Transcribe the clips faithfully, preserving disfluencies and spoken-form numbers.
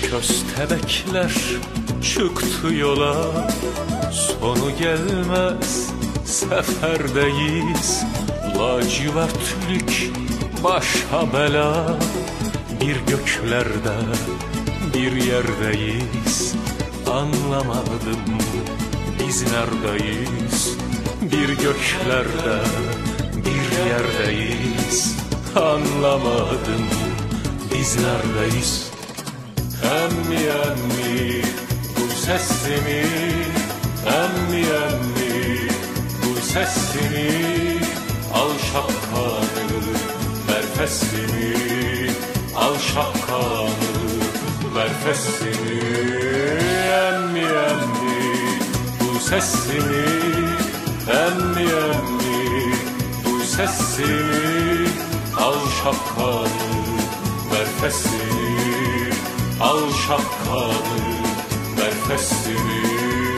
Köstebekler çıktı yola, sonu gelmez seferdeyiz. Lacivertlik başa bela, bir göklerde bir yerdeyiz. Anlamadım biz neredeyiz? Bir göklerde bir yerdeyiz. Anlamadım biz neredeyiz? Emmi emmi duy sesimi, emmi emmi duy sesimi. Al şapkanı ver fesimi, al şapkanı ver fesimi. Emmi emmi duy sesimi, emmi emmi duy sesimi. Al şapkanı ver fesimi, al şapkanı ver fesimi.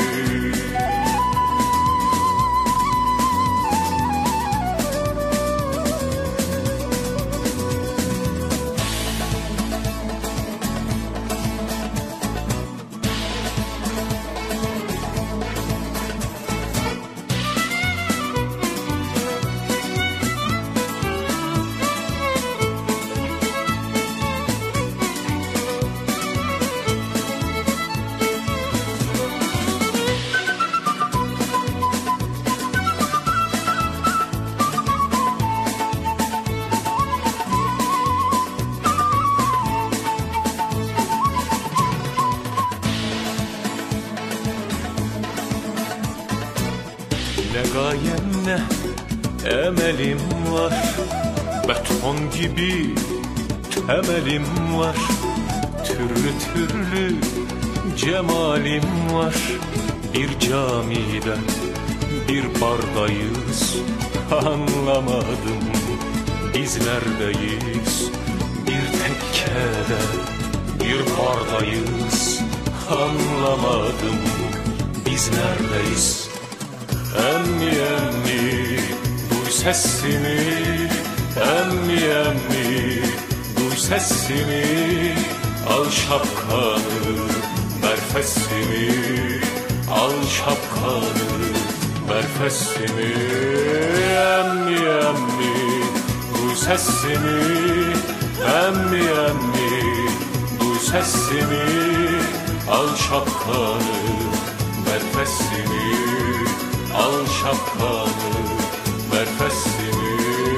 Ne gayem ne emelim var, beton gibi temelim var. Türlü türlü cemalim var. Bir camide bir bardayız. Anlamadım biz neredeyiz? Bir tekkede bir bardayız. Anlamadım biz neredeyiz? Emmi emmi duy sesimi, emmi emmi duy sesimi. Al şapkanı ver fesimi, al şapkanı ver fesimi. Emmi emmi duy sesimi, emmi emmi duy sesimi. Al şapkanı ver fesimi, al şapkanı ver fesimi.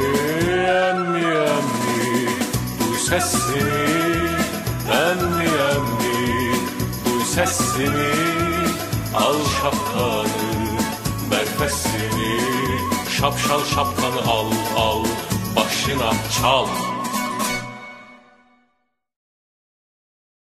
Emmi emmi duy sesimi, emmi emmi duy sesimi. Al şapkanı ver fesimi. Şapşal şapkanı al al, başına çal.